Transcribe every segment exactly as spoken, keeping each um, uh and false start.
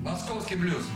Московский блюз.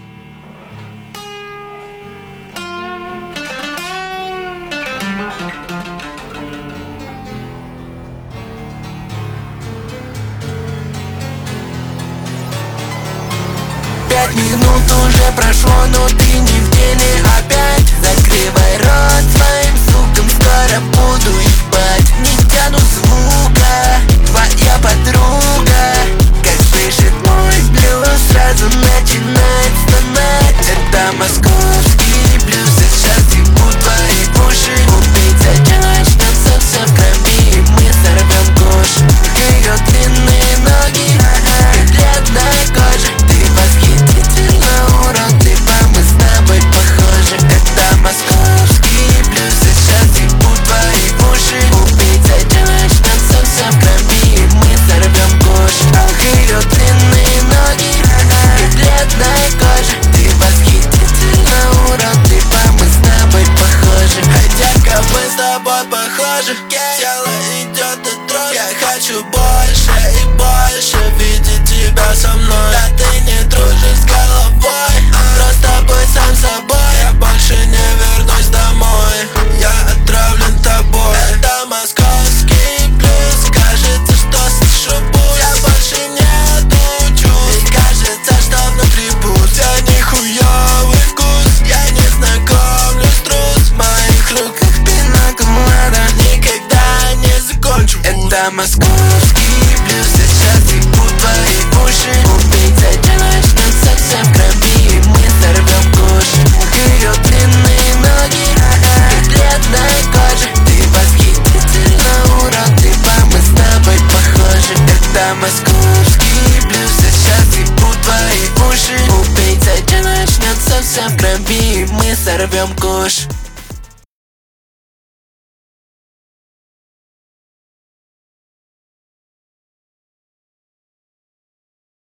Пять минут уже прошло, но ты не в деле опять. Закрывай рот своим звуком, скоро буду ебать. Не тяну звука, твоя подруга. Как слышит мой блюз, сразу начинает стонать. Это московский блюз, сейчас ебут твои уши. Убийца начнется все в крови, и мы сорвем куш. Ее длинные ноги и бледная кожа. Ты восхитительно уродлива, мы с тобой похожи. Это московский блюз, сейчас ебут твои уши. Убийца начнется все в крови, и мы сорвем куш. Ах, ее длинные ноги и бледная кожа. Ты восхитительно уродлива, мы с тобой похожи. Эй, детка, мы с тобой похожи. Тело идет от дрожи. Я хочу больше и больше видеть тебя со мной. Да ты не дружишь с головой, просто будь сам собой. Я больше не вернусь домой, я отравлен тобой. Это московский блюз, кажется, что слышу пульс. Я больше не учусь, и кажется, что внутри пуст. Я нихуёвый вкус, я не знакомлюсь трус. В моих руках пинаколада, никогда не закончу. Это московский блюз, сейчас ебут твои уши. Убийца начнется все в крови, и мы сорвем куш. Ее длинные ноги и бледная кожа. Ты восхитительно уродлива, мы с тобой похожи. Это московский блюз, сейчас ебут твои уши. Убийца начнется все в крови, и мы сорвем куш.